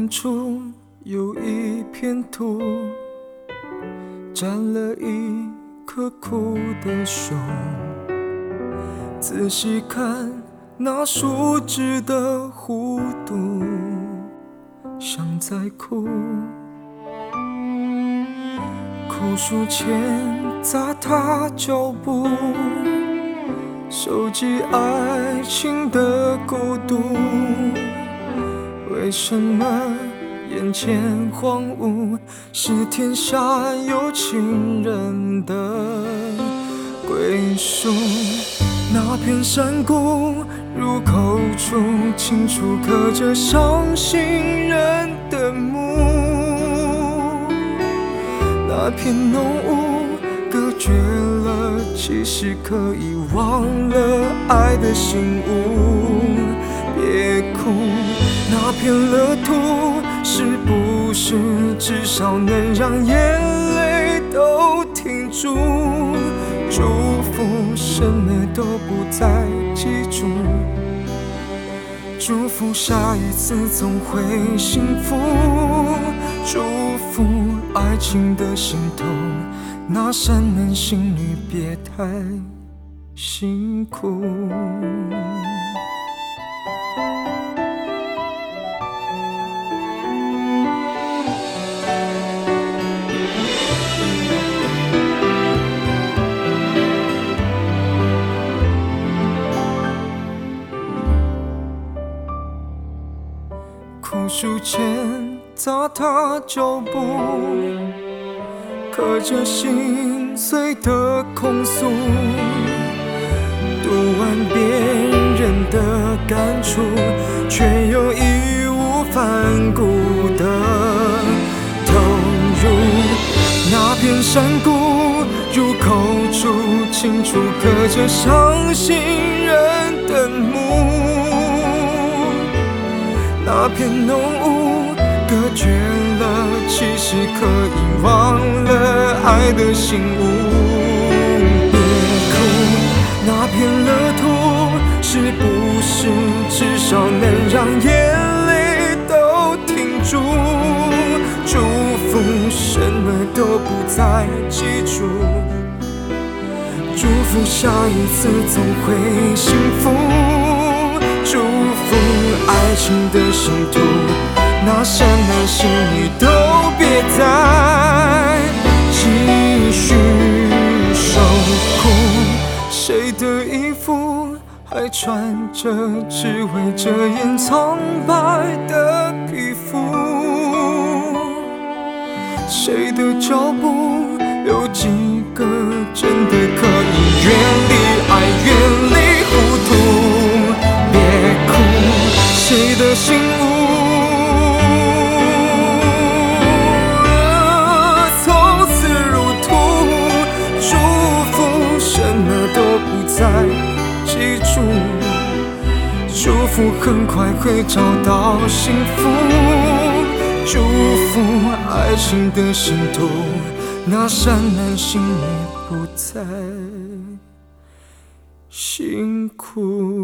远处有一片土，沾了一颗枯的树。仔细看那树枝的弧度，像在哭。枯树前砸踏脚步，收集爱情的孤独。为什么眼前荒芜，是天下有情人的归宿？那片山谷入口处，清楚刻着伤心人的墓。那片浓雾隔绝了气息，可以忘了爱的醒悟。别哭，那片乐土是不是至少能让眼泪都停住？祝福什么都不再记住，祝福下一次总会幸福，祝福爱情的心痛，那善男信女别太辛苦。枯树前砸踏脚步，刻着心碎的控诉，读完别人的感触，却又义无反顾的投入。那片山谷入口处，清楚刻着伤心人的墓。那片浓雾隔绝了气息，可以忘了爱的醒悟。别哭，那片乐土是不是至少能让眼泪都停住？祝福什么都不再记住，祝福下一次总会幸福，祝福爱情的信徒，那善男信女都别再继续受苦。谁的衣服还穿着，只为遮掩苍白的皮肤？谁的脚步有几个真的可以远离爱，远离糊涂？别哭，谁的醒悟从此如土？祝福什么都不再记住，祝福很快会找到幸福，祝福爱情的信徒，那善男信女不再辛苦。